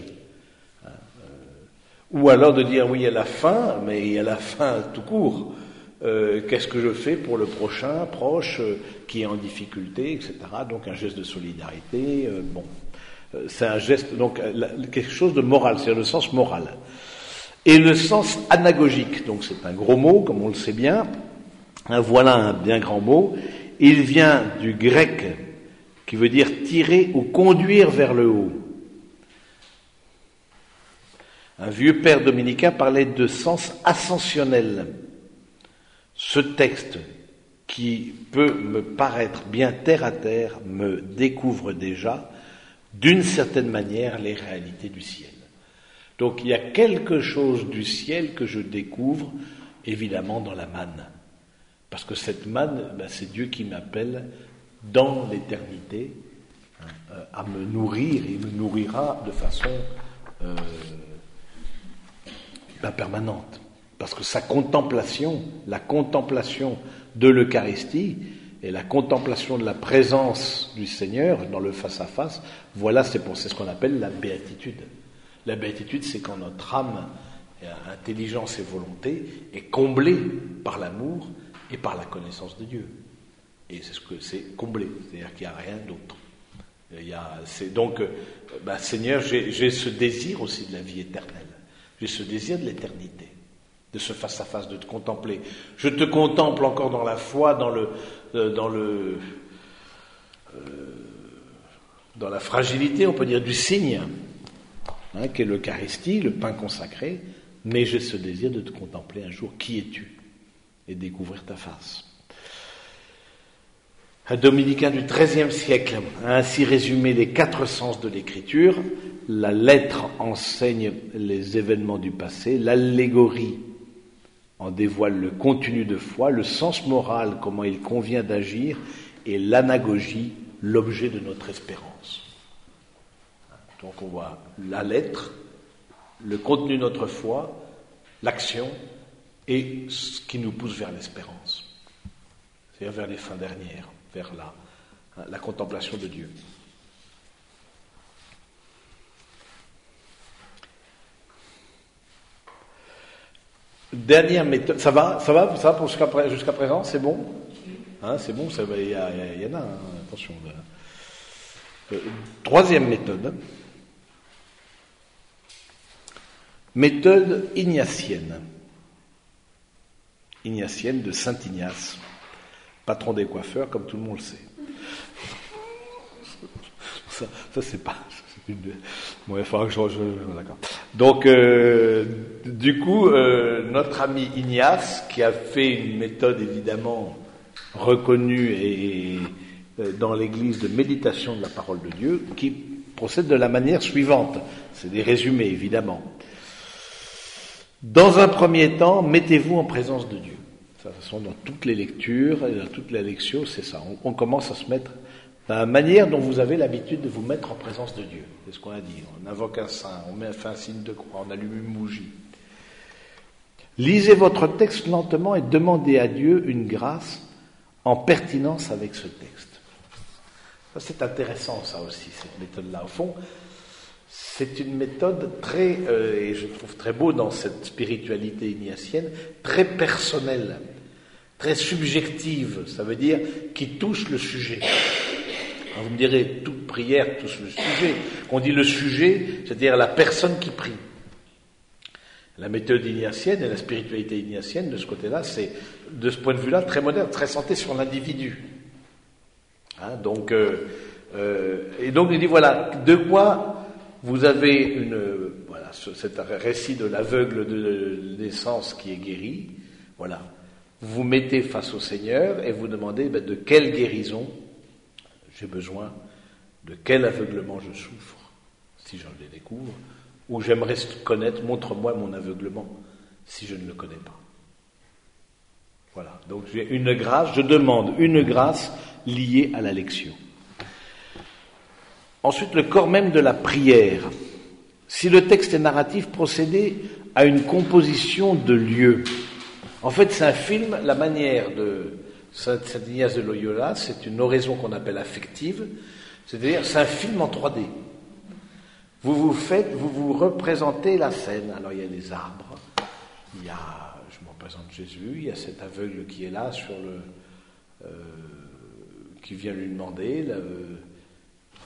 Ou alors de dire oui, il y a la fin, mais il y a la fin tout court. Euh, qu'est-ce que je fais pour le prochain proche euh, qui est en difficulté, et cetera. Donc un geste de solidarité. Euh, bon, C'est un geste, donc quelque chose de moral, c'est le sens moral. Et le sens anagogique, donc c'est un gros mot, comme on le sait bien. Voilà un bien grand mot. Il vient du grec, qui veut dire tirer ou conduire vers le haut. Un vieux père dominicain parlait de sens ascensionnel. Ce texte, qui peut me paraître bien terre à terre, me découvre déjà, d'une certaine manière, les réalités du ciel. Donc il y a quelque chose du ciel que je découvre, évidemment, dans la manne. Parce que cette manne, ben, c'est Dieu qui m'appelle dans l'éternité hein, à me nourrir, et il me nourrira de façon euh, ben, permanente. Parce que sa contemplation, la contemplation de l'Eucharistie et la contemplation de la présence du Seigneur dans le face-à-face, voilà, c'est, pour, c'est ce qu'on appelle la béatitude. La béatitude, c'est quand notre âme, intelligence et volonté est comblée par l'amour et par la connaissance de Dieu. Et c'est ce que c'est comblé, c'est-à-dire qu'il n'y a rien d'autre. Il y a, c'est donc, ben, Seigneur, j'ai, j'ai ce désir aussi de la vie éternelle. J'ai ce désir de l'éternité, de ce face-à-face, de te contempler. Je te contemple encore dans la foi, dans le, euh, dans le, euh, dans la fragilité, on peut dire, du signe, hein, qu'est l'Eucharistie, le pain consacré. Mais j'ai ce désir de te contempler un jour. Qui es-tu? Et découvrir ta face. Un dominicain du treizième siècle a ainsi résumé les quatre sens de l'écriture. La lettre enseigne les événements du passé, l'allégorie en dévoile le contenu de foi, le sens moral, comment il convient d'agir, et l'anagogie, l'objet de notre espérance. Donc on voit la lettre, le contenu de notre foi, l'action, et ce qui nous pousse vers l'espérance, c'est-à-dire vers les fins dernières, vers la, la contemplation de Dieu. Dernière méthode, ça va, ça va, ça va pour jusqu'à, jusqu'à présent, c'est bon, hein, c'est bon, il y, y, y en a, hein, attention. Euh, troisième méthode, méthode ignatienne, ignatienne de Saint Ignace, patron des coiffeurs, comme tout le monde le sait. Ça, ça c'est pas. C'est une... Bon, il faudra que je. je... D'accord. Donc, euh, du coup, euh, notre ami Ignace, qui a fait une méthode évidemment reconnue et, et dans l'Église de méditation de la parole de Dieu, qui procède de la manière suivante. C'est des résumés, évidemment. Dans un premier temps, mettez-vous en présence de Dieu. De toute façon, dans toutes les lectures et dans toutes les lections, c'est ça. On, on commence à se mettre dans la manière dont vous avez l'habitude de vous mettre en présence de Dieu. C'est ce qu'on a dit. On invoque un saint, on met fait un signe de croix, on allume une bougie. Lisez votre texte lentement et demandez à Dieu une grâce en pertinence avec ce texte. Ça, c'est intéressant, ça aussi, cette méthode-là. Au fond, c'est une méthode très, euh, et je trouve très beau dans cette spiritualité ignatienne, très personnelle, très subjective, ça veut dire qui touche le sujet. Alors vous me direz, toute prière touche le sujet. On dit le sujet, c'est-à-dire la personne qui prie. La méthode ignatienne et la spiritualité ignatienne, de ce côté-là, c'est, de ce point de vue-là, très moderne, très centré sur l'individu. Hein, donc, euh, euh, et donc il dit, voilà, de quoi vous avez une, voilà, cet récit de l'aveugle de naissance qui est guéri, voilà. Vous vous mettez face au Seigneur et vous demandez ben, de quelle guérison j'ai besoin, de quel aveuglement je souffre, si je le découvre, ou j'aimerais connaître, montre-moi mon aveuglement, si je ne le connais pas. Voilà, donc j'ai une grâce, je demande une grâce liée à la lection. Ensuite, le corps même de la prière. Si le texte est narratif, procédez à une composition de lieux. En fait, c'est un film, la manière de Saint Ignace de Loyola, c'est une oraison qu'on appelle affective, c'est-à-dire c'est un film en trois D. Vous vous faites, vous vous représentez la scène. Alors il y a des arbres, il y a, je me représente Jésus, il y a cet aveugle qui est là sur le, euh, qui vient lui demander, le,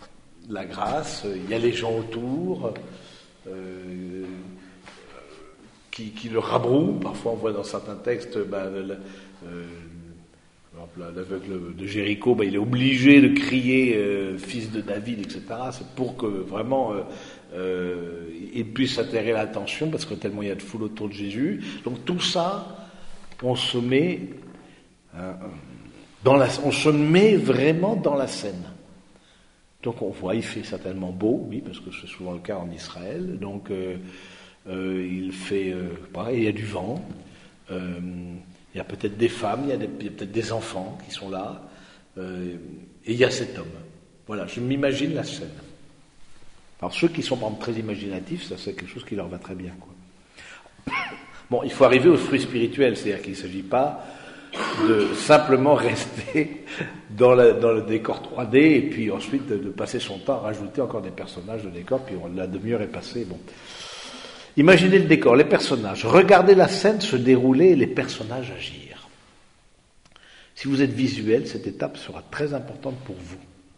la grâce, il y a les gens autour euh, qui, qui le rabrouent. Parfois on voit dans certains textes, ben, le, euh, par exemple, l'aveugle de Jéricho, ben, il est obligé de crier euh, fils de David, et cetera. C'est pour que vraiment euh, euh, il puisse attirer l'attention, parce que tellement il y a de foule autour de Jésus. Donc tout ça, on se met euh, dans la, on se met vraiment dans la scène. Donc on voit, il fait certainement beau, oui, parce que c'est souvent le cas en Israël. Donc euh, euh, il fait, euh, pareil, il y a du vent, euh, il y a peut-être des femmes, il y a, des, il y a peut-être des enfants qui sont là, euh, et il y a cet homme. Voilà, je m'imagine la scène. Alors ceux qui sont par exemple, très imaginatifs, ça c'est quelque chose qui leur va très bien, quoi. Bon, il faut arriver au fruit spirituel, c'est-à-dire qu'il ne s'agit pas de simplement rester dans, la, dans le décor trois D et puis ensuite de, de passer son temps à rajouter encore des personnages de décor, puis on, la demi-heure est passée. Bon. Imaginez le décor, les personnages, regardez la scène se dérouler et les personnages agir. Si vous êtes visuel, cette étape sera très importante pour vous.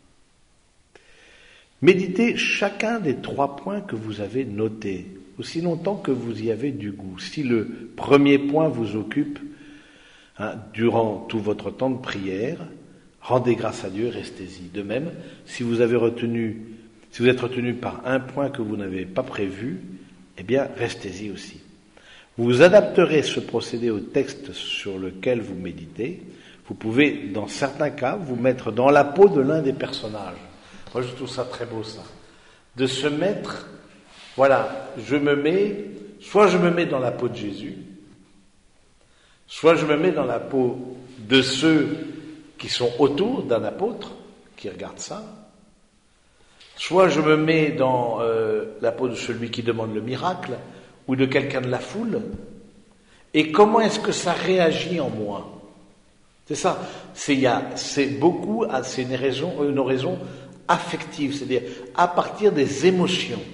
Méditez chacun des trois points que vous avez notés, aussi longtemps que vous y avez du goût. Si le premier point vous occupe, Hein, durant tout votre temps de prière, rendez grâce à Dieu, restez-y. De même, si vous avez retenu, si vous êtes retenu par un point que vous n'avez pas prévu, eh bien, restez-y aussi. Vous adapterez ce procédé au texte sur lequel vous méditez. Vous pouvez, dans certains cas, vous mettre dans la peau de l'un des personnages. Moi, je trouve ça très beau, ça. De se mettre, voilà, je me mets, soit je me mets dans la peau de Jésus, soit je me mets dans la peau de ceux qui sont autour d'un apôtre, qui regardent ça, soit je me mets dans euh, la peau de celui qui demande le miracle, ou de quelqu'un de la foule, et comment est-ce que ça réagit en moi? C'est ça, c'est, y a, c'est beaucoup, c'est une raison, une raison affective, c'est-à-dire à partir des émotions.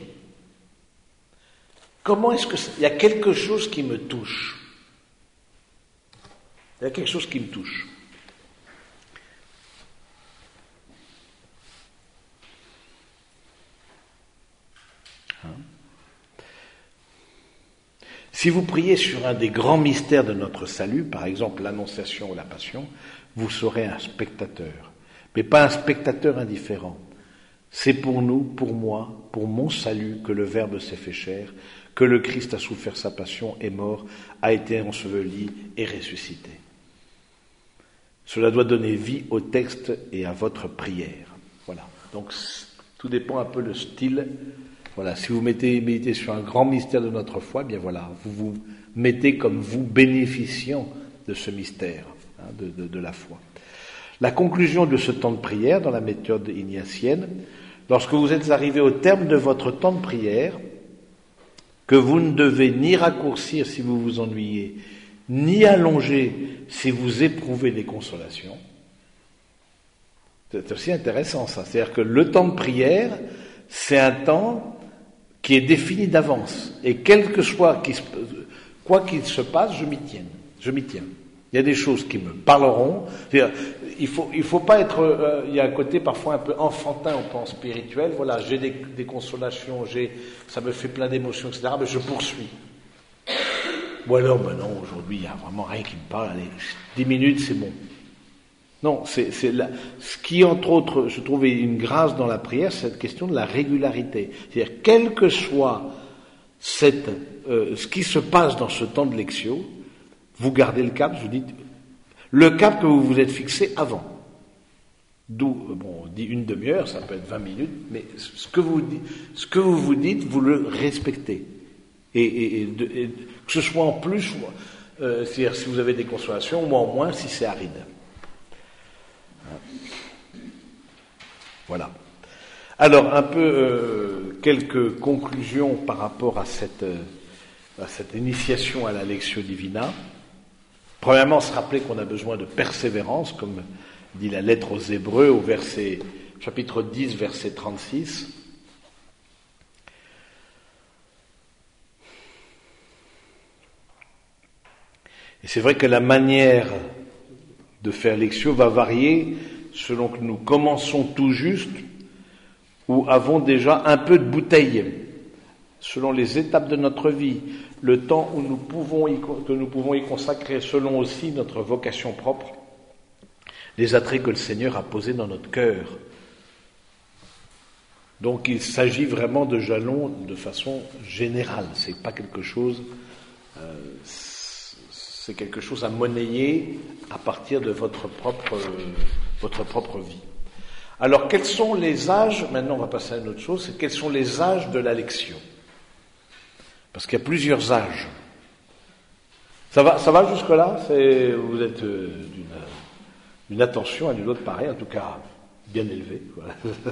Comment est-ce que ça, il y a quelque chose qui me touche? Il y a quelque chose qui me touche. Hein? Si vous priez sur un des grands mystères de notre salut, par exemple l'Annonciation ou la Passion, vous serez un spectateur, mais pas un spectateur indifférent. C'est pour nous, pour moi, pour mon salut que le Verbe s'est fait chair, que le Christ a souffert sa passion, est mort, a été enseveli et ressuscité. Cela doit donner vie au texte et à votre prière. Voilà. Donc, tout dépend un peu le style. Voilà. Si vous mettez, méditez sur un grand mystère de notre foi, eh bien voilà, vous vous mettez comme vous bénéficiant de ce mystère, hein, de, de, de la foi. La conclusion de ce temps de prière dans la méthode ignatienne, lorsque vous êtes arrivé au terme de votre temps de prière, que vous ne devez ni raccourcir si vous vous ennuyez, ni allonger si vous éprouvez des consolations. C'est aussi intéressant ça, c'est-à-dire que le temps de prière, c'est un temps qui est défini d'avance, et quel que soit, quoi qu'il se passe, je m'y tiens, je m'y tiens. Il y a des choses qui me parleront, c'est-à-dire, il faut, il faut pas être, euh, il y a un côté parfois un peu enfantin au plan spirituel, voilà, j'ai des, des consolations, j'ai, ça me fait plein d'émotions, et cetera, mais je poursuis. Ou alors, ben non, aujourd'hui, il n'y a vraiment rien qui me parle, allez, dix minutes, c'est bon. Non, c'est, c'est la, ce qui, entre autres, je trouvais une grâce dans la prière, c'est cette question de la régularité. C'est-à-dire, quel que soit cette, euh, ce qui se passe dans ce temps de lectio, vous gardez le cap, je vous dis, le cap que vous vous êtes fixé avant. D'où, bon, on dit une demi-heure, ça peut être vingt minutes, mais ce que vous dites, ce que vous vous dites, vous le respectez. Et, et, et, de, et que ce soit en plus, euh, c'est-à-dire si vous avez des consolations, ou en moins si c'est aride. Voilà. Alors, un peu euh, quelques conclusions par rapport à cette, euh, à cette initiation à la Lectio Divina. Premièrement, se rappeler qu'on a besoin de persévérance, comme dit la lettre aux Hébreux, au verset, chapitre dix, verset trente-six. Et c'est vrai que la manière de faire lectio va varier selon que nous commençons tout juste ou avons déjà un peu de bouteille, selon les étapes de notre vie, le temps où nous pouvons y, que nous pouvons y consacrer, selon aussi notre vocation propre, les attraits que le Seigneur a posés dans notre cœur. Donc il s'agit vraiment de jalons de façon générale, c'est pas quelque chose, euh, c'est quelque chose à monnayer à partir de votre propre, euh, votre propre vie. Alors quels sont les âges, maintenant on va passer à une autre chose, c'est quels sont les âges de la lecture? Parce qu'il y a plusieurs âges. Ça va, ça va jusque-là? C'est, vous êtes euh, d'une, d'une attention à une autre pareille, en tout cas bien élevée. Voilà.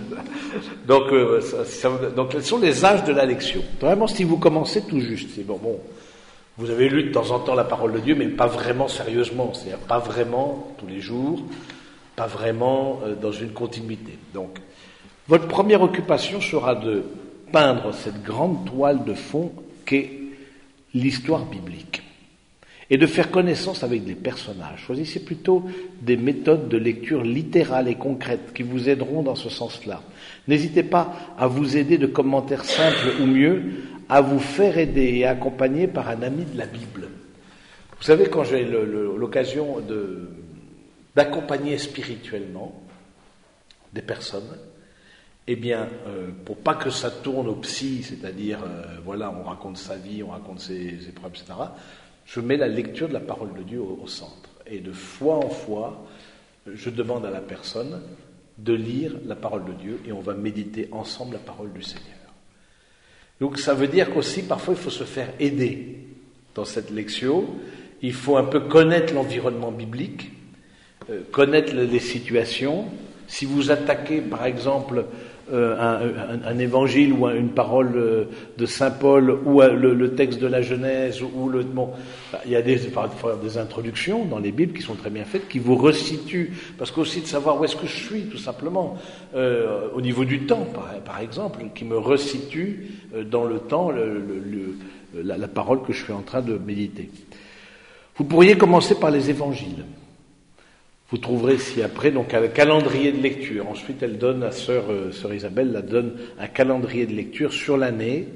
donc, euh, ça, ça, donc, quels sont les âges de la lecture? Vraiment, si vous commencez tout juste, c'est bon, bon, vous avez lu de temps en temps la parole de Dieu, mais pas vraiment sérieusement, c'est-à-dire pas vraiment tous les jours, pas vraiment euh, dans une continuité. Donc, votre première occupation sera de peindre cette grande toile de fond qu'est l'histoire biblique et de faire connaissance avec des personnages. Choisissez plutôt des méthodes de lecture littérales et concrètes qui vous aideront dans ce sens-là. N'hésitez pas à vous aider de commentaires simples ou mieux, à vous faire aider et accompagner par un ami de la Bible. Vous savez, quand j'ai le, le, l'occasion de, d'accompagner spirituellement des personnes, eh bien, euh, pour pas que ça tourne au psy, c'est-à-dire, euh, voilà, on raconte sa vie, on raconte ses, ses problèmes, et cetera, je mets la lecture de la parole de Dieu au, au centre. Et de fois en fois, je demande à la personne de lire la parole de Dieu et on va méditer ensemble la parole du Seigneur. Donc ça veut dire qu'aussi, parfois, il faut se faire aider dans cette lecture. Il faut un peu connaître l'environnement biblique, euh, connaître les situations. Si vous attaquez, par exemple, euh, un, un, un évangile ou une parole de saint Paul ou le, le texte de la Genèse ou le bon, il y a des, parfois des introductions dans les Bibles qui sont très bien faites, qui vous resituent, parce qu'aussi de savoir où est-ce que je suis, tout simplement, euh, au niveau du temps, par, par exemple, qui me resitue dans le temps le, le, le, la, la parole que je suis en train de méditer. Vous pourriez commencer par les évangiles. Vous trouverez ci-après donc un calendrier de lecture. Ensuite, elle donne à sœur, euh, sœur Isabelle, la donne un calendrier de lecture sur l'année.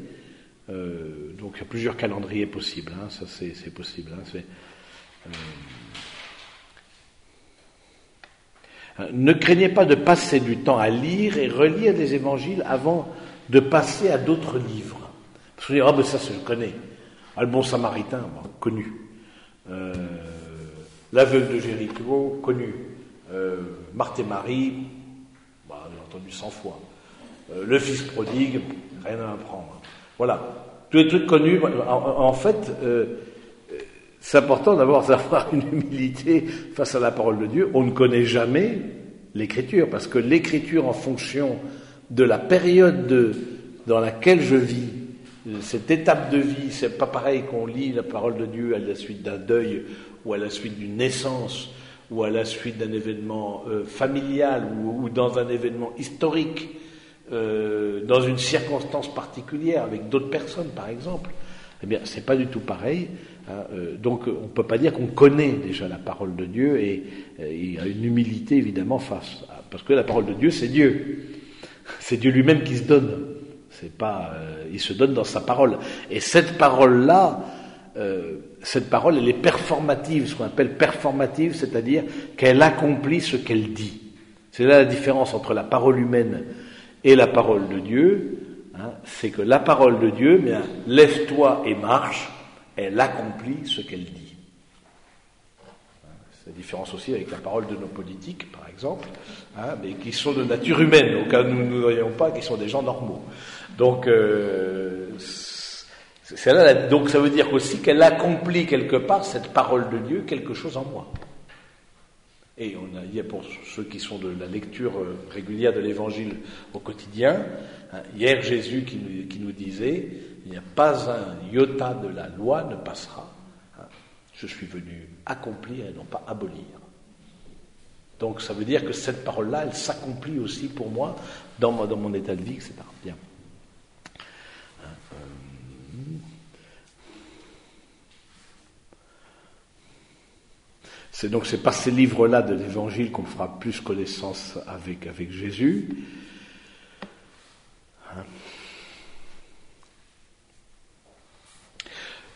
Euh, donc il y a plusieurs calendriers possibles. Hein, ça c'est, c'est possible. Hein, c'est, euh... Ne craignez pas de passer du temps à lire et relire les évangiles avant de passer à d'autres livres. Parce que vous dites, ah ben ça, ça je connais. Ah, le bon samaritain, bon, connu. Euh... L'aveugle de Jéricho, connu. Euh, Marthe et Marie, bah, j'ai entendu cent fois. Euh, le fils prodigue, rien à apprendre. Voilà. Tous les trucs connus. En, en fait, euh, c'est important d'abord d'avoir une humilité face à la parole de Dieu. On ne connaît jamais l'écriture, parce que l'écriture, en fonction de la période de, dans laquelle je vis, cette étape de vie, c'est pas pareil qu'on lit la parole de Dieu à la suite d'un deuil, ou à la suite d'une naissance, ou à la suite d'un événement euh, familial, ou, ou dans un événement historique, euh, dans une circonstance particulière, avec d'autres personnes, par exemple. Eh bien, c'est pas du tout pareil. Hein, euh, donc, on peut pas dire qu'on connaît déjà la parole de Dieu, et euh, il y a une humilité, évidemment, face. À, parce que la parole de Dieu, c'est Dieu. C'est Dieu lui-même qui se donne. C'est pas, euh, il se donne dans sa parole. Et cette parole-là, euh, cette parole, elle est performative, ce qu'on appelle performative, c'est-à-dire qu'elle accomplit ce qu'elle dit. C'est là la différence entre la parole humaine et la parole de Dieu. Hein, c'est que la parole de Dieu, bien, lève-toi et marche, elle accomplit ce qu'elle dit. C'est la différence aussi avec la parole de nos politiques, par exemple, hein, mais qui sont de nature humaine, au cas où nous ne voyons pas, qui sont des gens normaux. Donc, euh, c'est là, donc ça veut dire aussi qu'elle accomplit quelque part, cette parole de Dieu, quelque chose en moi. Et on a, il y a pour ceux qui sont de la lecture régulière de l'Évangile au quotidien, hein, hier Jésus qui nous, qui nous disait, il n'y a pas un iota de la loi ne passera. Hein, je suis venu accomplir et non pas abolir. Donc ça veut dire que cette parole-là, elle s'accomplit aussi pour moi dans, ma, dans mon état de vie, et cetera. Bien. C'est donc c'est par ces livres-là de l'Évangile qu'on fera plus connaissance avec avec Jésus.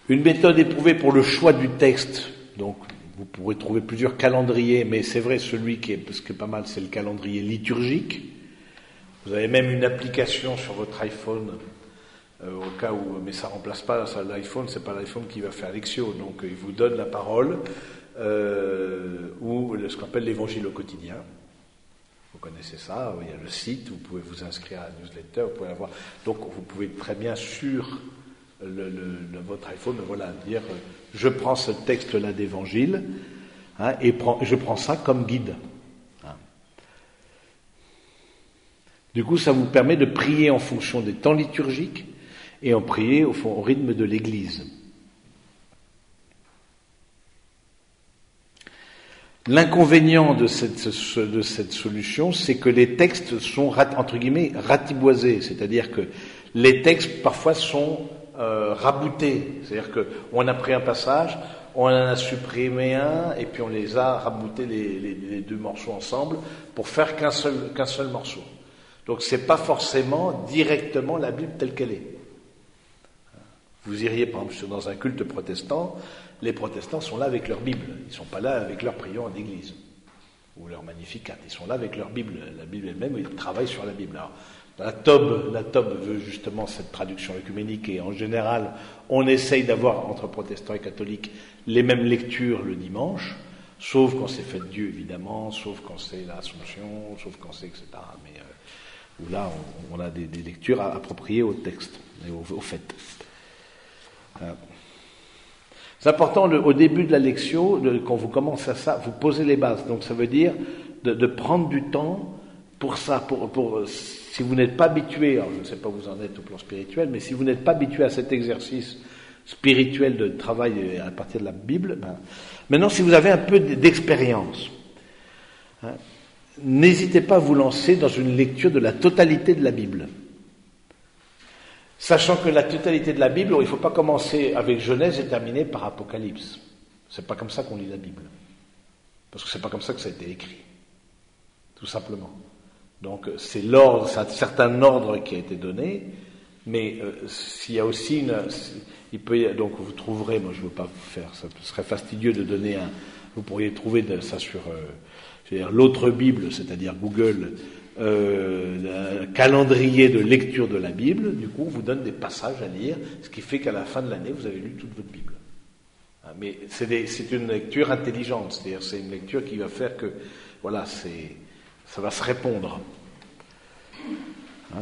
Une méthode éprouvée pour le choix du texte, donc vous pourrez trouver plusieurs calendriers, mais c'est vrai, celui qui est, parce que pas mal, c'est le calendrier liturgique. Vous avez même une application sur votre iPhone, euh, au cas où, mais ça remplace pas ça, l'iPhone, c'est pas l'iPhone qui va faire Lectio, donc il vous donne la parole, euh, ou ce qu'on appelle l'évangile au quotidien. Vous connaissez ça, il y a le site, vous pouvez vous inscrire à la newsletter, vous pouvez avoir. Donc vous pouvez très bien sur le, le, le, votre iPhone, voilà, dire je prends ce texte-là d'évangile, hein, et prends, je prends ça comme guide. Hein. Du coup, ça vous permet de prier en fonction des temps liturgiques et en prier au, fond, au rythme de l'Église. L'inconvénient de cette, de cette solution, c'est que les textes sont, entre guillemets, ratiboisés. C'est-à-dire que les textes, parfois, sont euh, raboutés. C'est-à-dire qu'on a pris un passage, on en a supprimé un, et puis on les a raboutés les, les, les deux morceaux ensemble pour faire qu'un seul, qu'un seul morceau. Donc c'est pas forcément directement la Bible telle qu'elle est. Vous iriez, par exemple, dans un culte protestant, les protestants sont là avec leur Bible. Ils ne sont pas là avec leur prière d'église ou leur magnificat. Ils sont là avec leur Bible. La Bible elle-même, ils travaillent sur la Bible. Alors, la T O B, la T O B veut justement cette traduction œcuménique et en général, on essaye d'avoir entre protestants et catholiques les mêmes lectures le dimanche, sauf quand c'est fête Dieu évidemment, sauf quand c'est l'Assomption, sauf quand c'est et cetera. Mais euh, où là, on, on a des, des lectures appropriées au texte et au, au fait. C'est important, le, au début de la lectio, le, quand vous commencez à ça, vous posez les bases. Donc ça veut dire de, de prendre du temps pour ça. Pour, pour, si vous n'êtes pas habitué, alors je ne sais pas où vous en êtes au plan spirituel, mais si vous n'êtes pas habitué à cet exercice spirituel de travail à partir de la Bible, ben, maintenant si vous avez un peu d'expérience, hein, n'hésitez pas à vous lancer dans une lecture de la totalité de la Bible. Sachant que la totalité de la Bible, il ne faut pas commencer avec Genèse et terminer par Apocalypse. C'est pas comme ça qu'on lit la Bible. Parce que c'est pas comme ça que ça a été écrit. Tout simplement. Donc c'est l'ordre, c'est un certain ordre qui a été donné, mais euh, s'il y a aussi une... Il peut y, donc vous trouverez, moi je ne veux pas vous faire, ça serait fastidieux de donner un... Vous pourriez trouver de, ça sur euh, je veux dire, l'autre Bible, c'est-à-dire Google... Euh, un calendrier de lecture de la Bible, du coup, on vous donne des passages à lire, ce qui fait qu'à la fin de l'année, vous avez lu toute votre Bible. Mais c'est, des, c'est une lecture intelligente, c'est-à-dire c'est une lecture qui va faire que, voilà, c'est, ça va se répondre. Hein?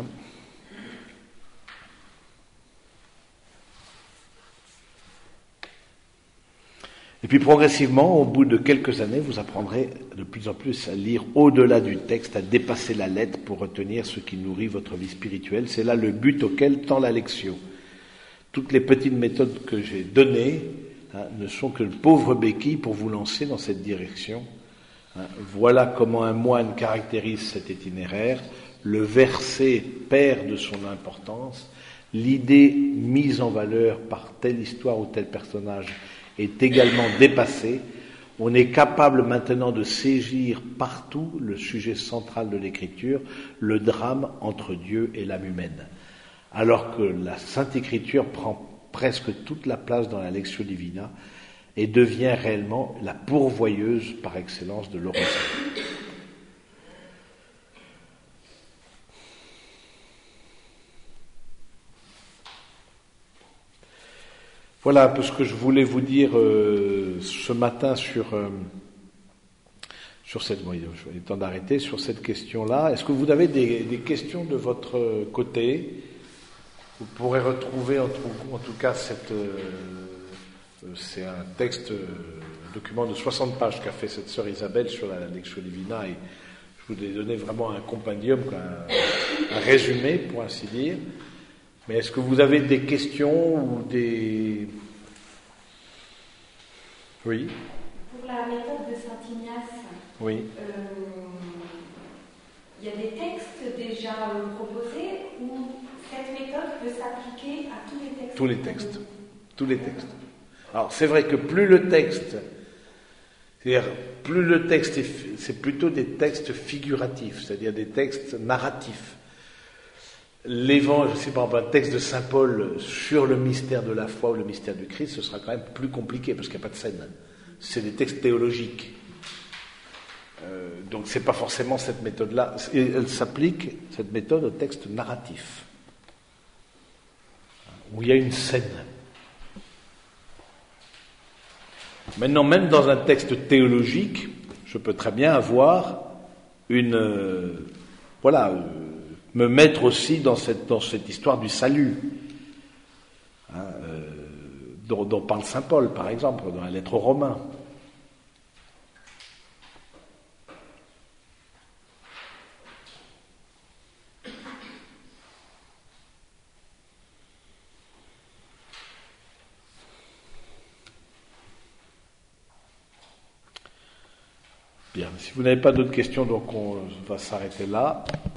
Et puis progressivement, au bout de quelques années, vous apprendrez de plus en plus à lire au-delà du texte, à dépasser la lettre pour retenir ce qui nourrit votre vie spirituelle. C'est là le but auquel tend la lectio. Toutes les petites méthodes que j'ai données hein, ne sont que de pauvres béquilles pour vous lancer dans cette direction. Hein, voilà comment un moine caractérise cet itinéraire. Le verset perd de son importance. L'idée mise en valeur par telle histoire ou tel personnage est également dépassé. On est capable maintenant de saisir partout le sujet central de l'écriture, le drame entre Dieu et l'âme humaine. Alors que la Sainte Écriture prend presque toute la place dans la Lectio Divina et devient réellement la pourvoyeuse par excellence de l'oraison. Voilà un peu ce que je voulais vous dire euh, ce matin sur euh, sur cette. Bon, il est temps d'arrêter sur cette question-là. Est-ce que vous avez des, des questions de votre côté? Vous pourrez retrouver en tout, en tout cas cette. Euh, c'est un texte, un document de soixante pages qu'a fait cette sœur Isabelle sur la Lectio Divina et je vous ai donné vraiment un compendium, un, un résumé pour ainsi dire. Mais est-ce que vous avez des questions ou des... Oui. Pour la méthode de Saint Ignace, oui. euh, il y a des textes déjà euh, proposés où cette méthode peut s'appliquer à tous les textes. Tous les textes. Tous les textes. Alors c'est vrai que plus le texte, c'est-à-dire plus le texte, est, c'est plutôt des textes figuratifs, c'est-à-dire des textes narratifs. l'évangile, si par exemple un texte de saint Paul sur le mystère de la foi ou le mystère du Christ, ce sera quand même plus compliqué parce qu'il n'y a pas de scène. C'est des textes théologiques. Euh, donc c'est pas forcément cette méthode-là. Et elle s'applique, cette méthode, au texte narratif, où il y a une scène. Maintenant, même dans un texte théologique, je peux très bien avoir une... Euh, voilà, euh, me mettre aussi dans cette, dans cette histoire du salut, hein, euh, dont, dont parle saint Paul, par exemple, dans la lettre aux Romains. Bien, si vous n'avez pas d'autres questions, donc on va s'arrêter là.